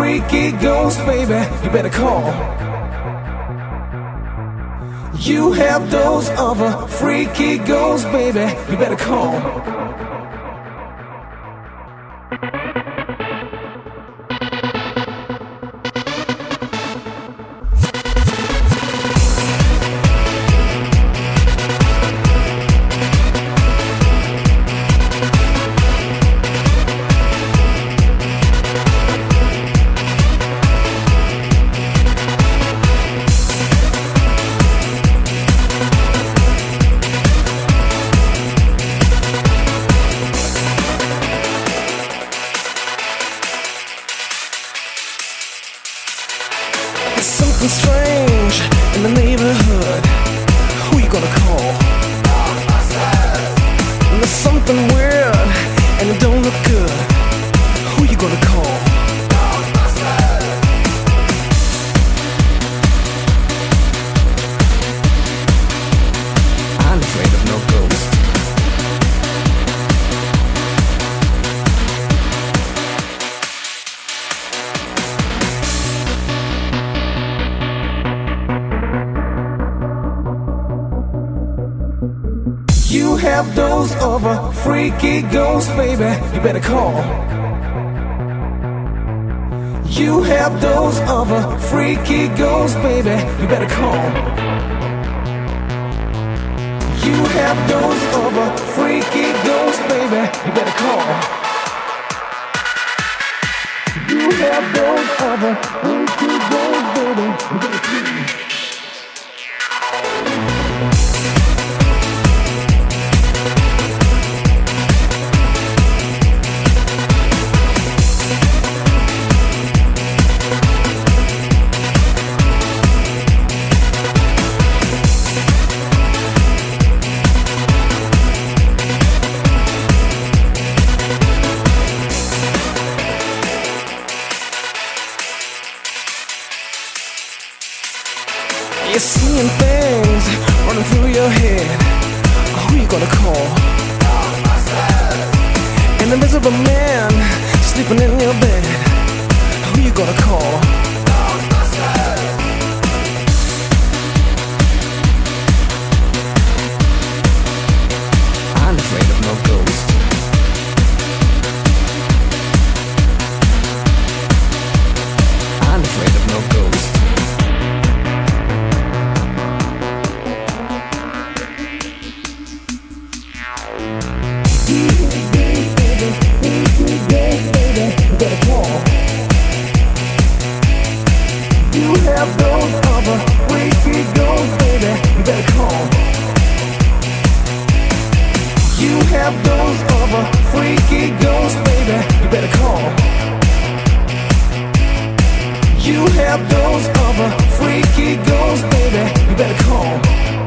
freaky ghosts, baby, you better call. You have those other freaky ghosts, baby, you better call. Something strange in the neighborhood. Who you gonna call? And there's something weird and it don't look good. Who you gonna call? I'm afraid of no ghost. You have those other freaky ghosts, baby, you better call. You have those other freaky ghosts, baby, you better call. You have those other freaky ghosts, baby, you better call. You have those other freaky ghosts, baby, you better call. You're seeing things running through your head. Who you gonna call? An invisible man sleeping in your bed. Who you gonna call? I'm afraid of no ghost. I'm afraid of no ghost. You have those other freaky ghosts, baby, you better call. You have those other freaky ghosts, baby, you better call. You have those other freaky ghosts, baby, you better call.